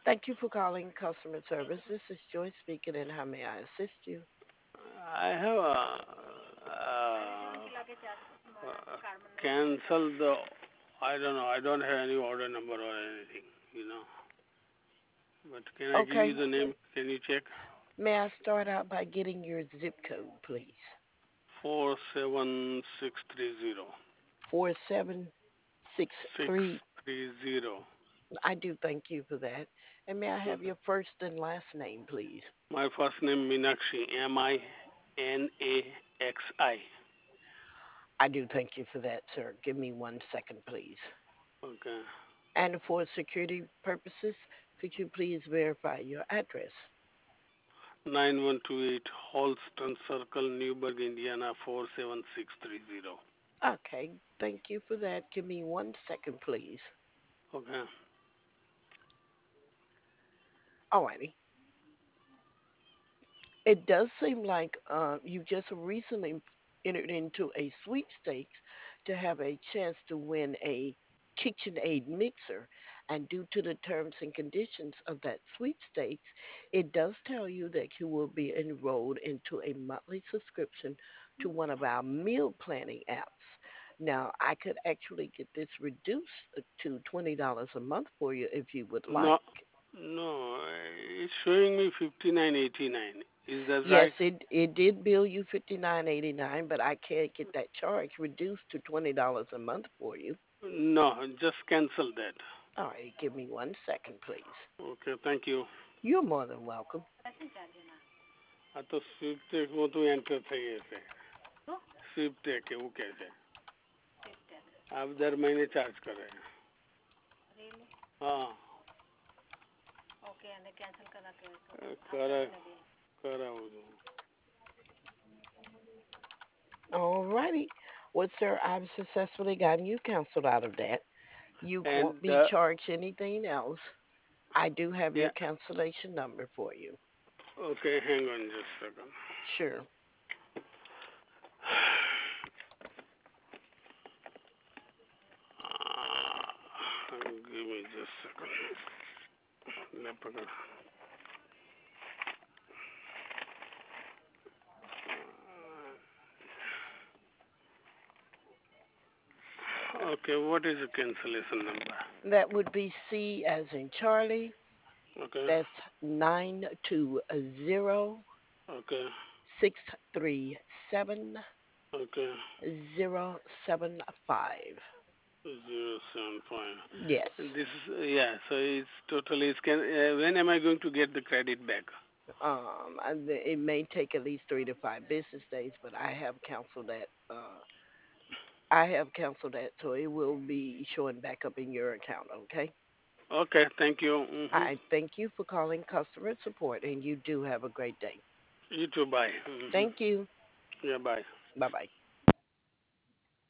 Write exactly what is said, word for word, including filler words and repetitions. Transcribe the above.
Thank you for calling customer service. This is Joy speaking, and how may I assist you? I have uh, uh, uh, cancelled the. I don't know. I don't have any order number or anything, you know. But can I give you Okay. the name? Can you check? May I start out by getting your zip code, please? Four seven six three zero Four seven six six three. three zero. I do thank you for that. And may I have Okay. your first and last name, please? My first name Minakshi. M I N A X I. I do thank you for that, sir. Give me one second, please. Okay. And for security purposes, could you please verify your address? Nine one two eight Holston Circle, Newburgh, Indiana four seven six three zero. Okay, thank you for that. Give me one second, please. Okay. Alrighty. It does seem like uh, you just recently entered into a sweepstakes to have a chance to win a KitchenAid mixer. And due to the terms and conditions of that sweepstakes, it does tell you that you will be enrolled into a monthly subscription to one of our meal planning apps. Now, I could actually get this reduced to twenty dollars a month for you if you would like. No, no, it's showing me fifty nine eighty nine. Is that Yes, right? it it did bill you fifty nine eighty nine, but I can't get that charge reduced to twenty dollars a month for you. No, just cancel that. All right, give me one second, please. Okay, thank you. You're more than welcome. આ તો Swift tech બધું enter થઈ જશે. Swift tech એવું કહે છે. આ દર મહિને ચાર્જ કરે. હા કરે કરાવું છું. All righty. Well, sir, I've successfully gotten you canceled out of that. You won't And be uh, charged anything else. I do have yeah, your cancellation number for you. okay, hang on just a second. Sure. Uh, give me just a second. ले पकड़. Okay, what is the cancellation number? That would be C as in Charlie. Okay, That's nine two zero okay, six three seven okay. zero seven five. Zero seven five. Yes. And this is uh, yeah. So it's totally. It's can. Uh, when am I going to get the credit back? Um, and it may take at least three to five business days, but I have canceled that. Uh, I have canceled that, so it will be showing back up in your account. Okay. Okay, thank you. Hmm. I thank you for calling customer support, and you do have a great day. You too. Bye. Hmm. Thank you. Yeah, bye. Bye bye.